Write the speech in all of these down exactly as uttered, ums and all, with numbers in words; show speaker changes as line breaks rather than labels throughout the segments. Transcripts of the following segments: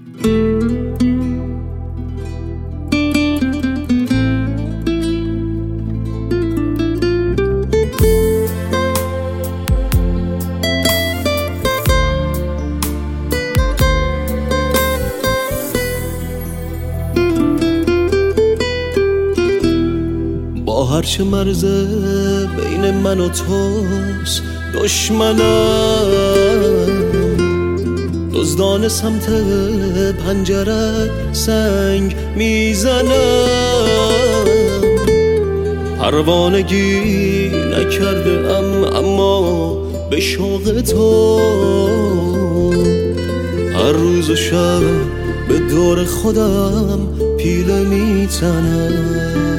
هرچه مرزه بین من و توست دشمنم، دزدان سمت پنجرت سنگ میزنم. پروانگی نکرده ام اما به شوق تو هر روز و شب به دور خودم پیله میتنم.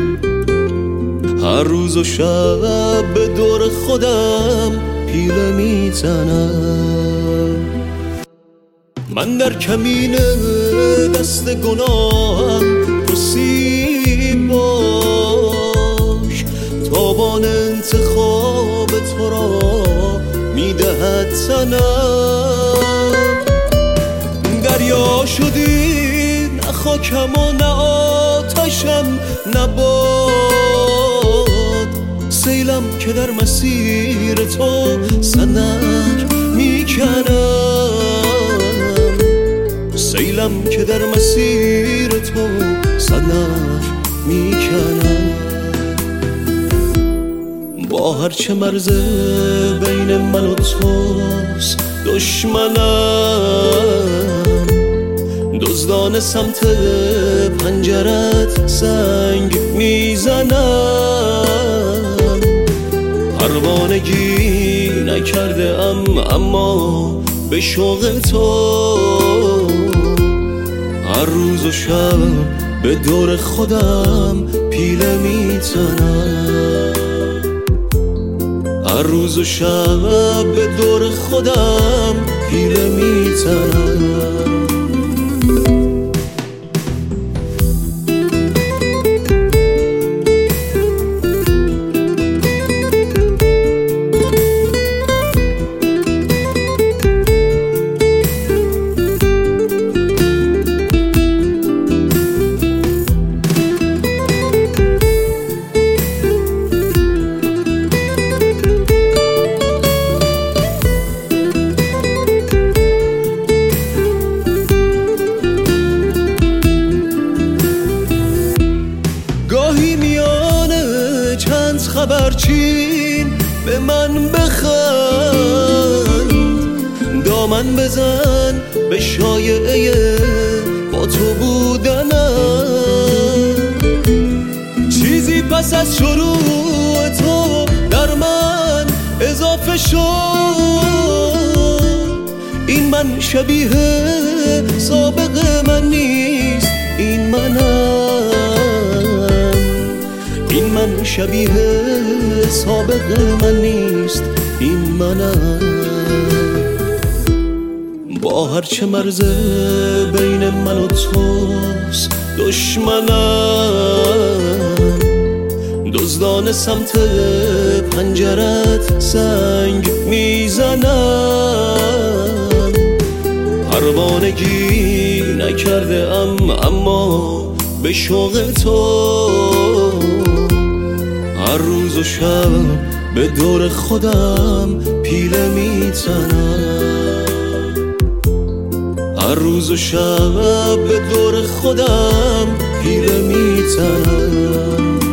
هر روز و شب به دور خودم پیله میزنم. من در کمین دست گناهم تو سیب باش، تابان انتخاب تو را میدهد تنم. دریا شدی نه خاکم و نه آتشم نه باد، سیلم که در مسیر تو سنگ میکنم. سیلم که در مسیر تو سنگ میکنم. با هرچه مرزه بین من و توست دشمنم، دزدان سمت پنجرت سنگ میزنم. پروانگی نکرده ام اما به شوق تو هر روز و شب به دور خودم پیله میزنم. هر روز و شب به دور خودم پیله میزنم. خبرچین به من بخند، دامن بزن به شایعه با تو بودنم. چیزی پس از شروع تو در من اضافه شد. این من شبیه سابق من نیست، این منم. این من شبیه سابق من نیست، این منم. با هرچه مرزه بین من و توست دشمنم، دزدان سمت پنجرت سنگ میزنم. پروانگی نکرده ام اما به شوق تو هر روز و شب به دور خودم پیله میزنم. هر روز و شب به دور خودم پیله میزنم.